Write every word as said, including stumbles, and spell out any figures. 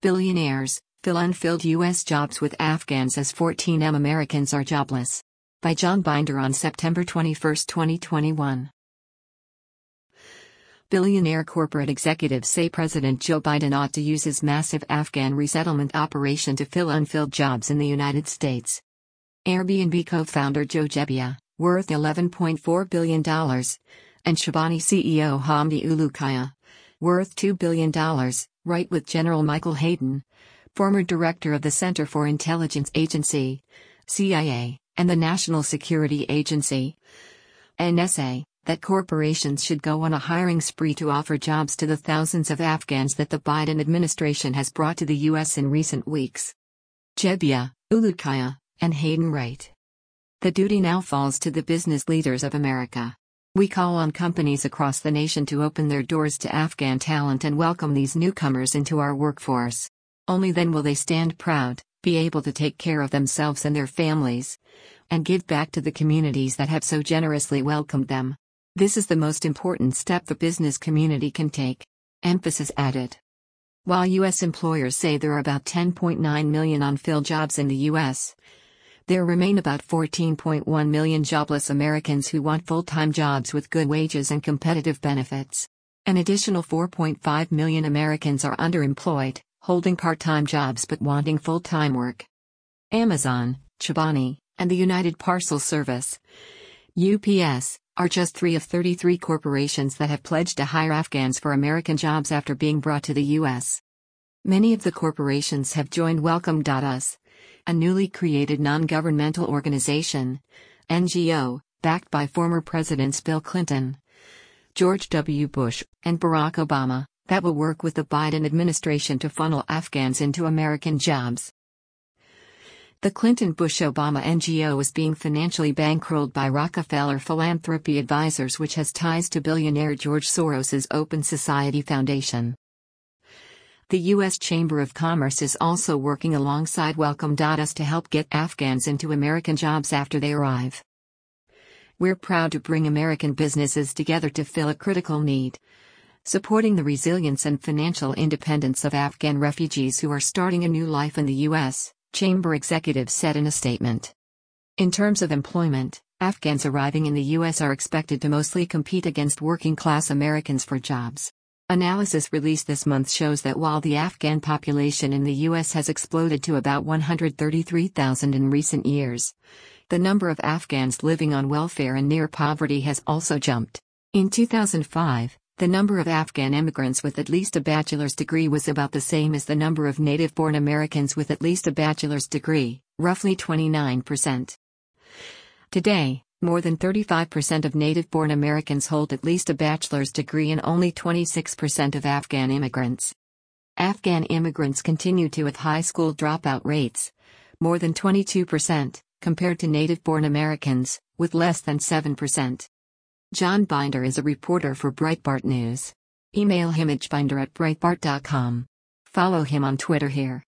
Billionaires, fill unfilled U S jobs with Afghans as fourteen million Americans are jobless. By John Binder on September twenty-first, twenty twenty-one. Billionaire corporate executives say President Joe Biden ought to use his massive Afghan resettlement operation to fill unfilled jobs in the United States. Airbnb co-founder Joe Gebbia, worth eleven point four billion dollars, and Chobani C E O Hamdi Ulukaya, worth two billion dollars, write with General Michael Hayden, former director of the Center for Intelligence Agency, C I A, and the National Security Agency, N S A, that corporations should go on a hiring spree to offer jobs to the thousands of Afghans that the Biden administration has brought to the U S in recent weeks. Gebbia, Ulukaya, and Hayden write. The duty now falls to the business leaders of America. We call on companies across the nation to open their doors to Afghan talent and welcome these newcomers into our workforce. Only then will they stand proud, be able to take care of themselves and their families, and give back to the communities that have so generously welcomed them. This is the most important step the business community can take. Emphasis added. While U S employers say there are about ten point nine million unfilled jobs in the U S, there remain about fourteen point one million jobless Americans who want full-time jobs with good wages and competitive benefits. An additional four point five million Americans are underemployed, holding part-time jobs but wanting full-time work. Amazon, Chobani, and the United Parcel Service, U P S, are just three of thirty-three corporations that have pledged to hire Afghans for American jobs after being brought to the U S. Many of the corporations have joined Welcome dot U S, a newly created non-governmental organization, N G O, backed by former Presidents Bill Clinton, George W. Bush, and Barack Obama, that will work with the Biden administration to funnel Afghans into American jobs. The Clinton-Bush-Obama N G O is being financially bankrolled by Rockefeller Philanthropy Advisors, which has ties to billionaire George Soros's Open Society Foundation. The U S Chamber of Commerce is also working alongside Welcome dot U S to help get Afghans into American jobs after they arrive. We're proud to bring American businesses together to fill a critical need, supporting the resilience and financial independence of Afghan refugees who are starting a new life in the U S, Chamber executives said in a statement. In terms of employment, Afghans arriving in the U S are expected to mostly compete against working-class Americans for jobs. Analysis released this month shows that while the Afghan population in the U S has exploded to about one hundred thirty-three thousand in recent years, the number of Afghans living on welfare and near poverty has also jumped. In two thousand five, the number of Afghan immigrants with at least a bachelor's degree was about the same as the number of native-born Americans with at least a bachelor's degree, roughly twenty-nine percent. Today, more than thirty-five percent of native-born Americans hold at least a bachelor's degree and only twenty-six percent of Afghan immigrants. Afghan immigrants continue to have high school dropout rates, more than twenty-two percent, compared to native-born Americans, with less than seven percent. John Binder is a reporter for Breitbart News. Email him at binder at breitbart dot com. Follow him on Twitter here.